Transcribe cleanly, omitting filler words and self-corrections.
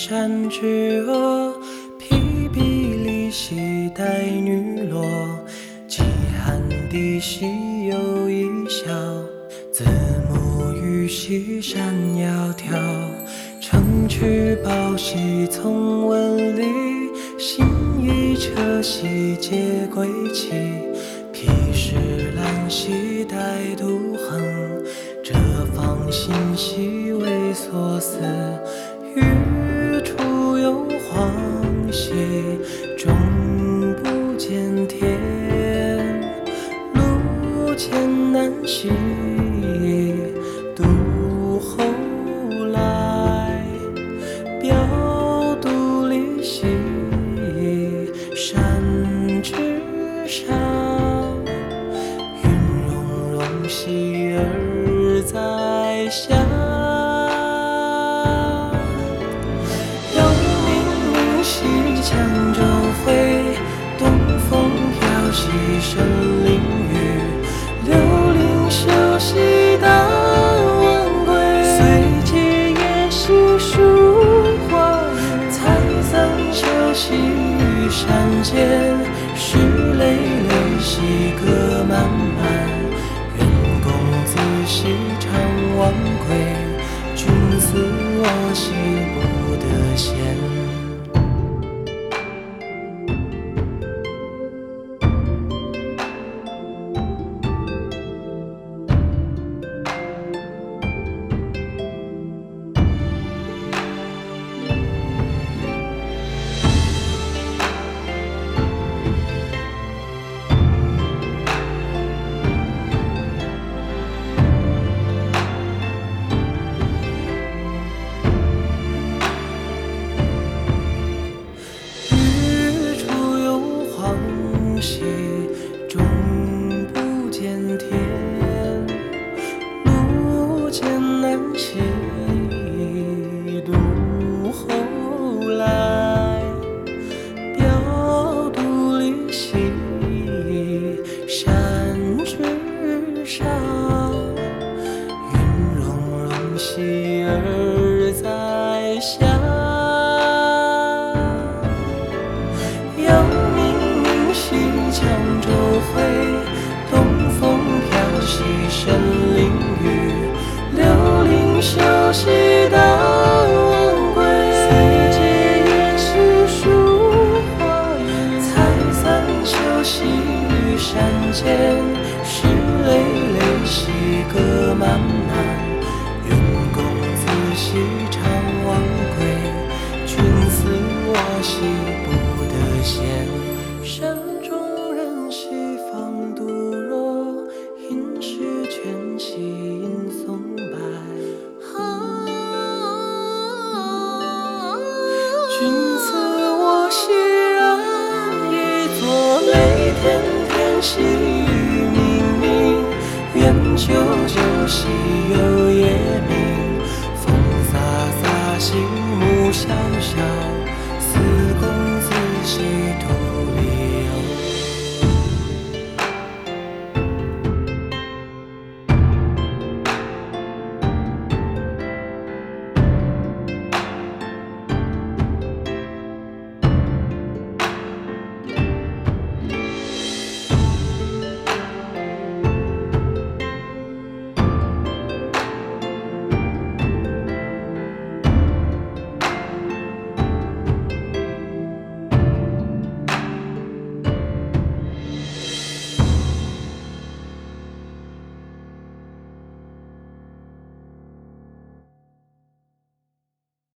山之阿，披壁离兮带女萝。饥寒地兮有一笑，子母鱼兮山窈窕。乘赤豹兮从文理，心与车兮皆归期。披石兰兮带杜衡，折放心兮为所思。欲出幽篁兮，终不见天。路艰难兮，独后来。表独立兮，山之上。云溶溶兮而在下。羌州回，东风飘兮神灵雨。流林修兮当晚归，岁节夜兮书花语。采桑秋兮于山间，石累累兮歌漫漫。愿公子兮常忘归，君思我兮不得闲。兮终不见天，路艰难兮独后来。表独立兮山之上，云溶溶兮而在下。羌州回，东风飘兮神灵雨。流林修兮当晚归，岁节夜兮书花语。采桑秋兮于山间，石累累兮歌漫漫。愿公子兮常忘归，君思我兮不得闲。山中人兮放杜若，应是泉兮映松柏。君思我兮然一作泪，天天兮雨冥冥。愿久久兮有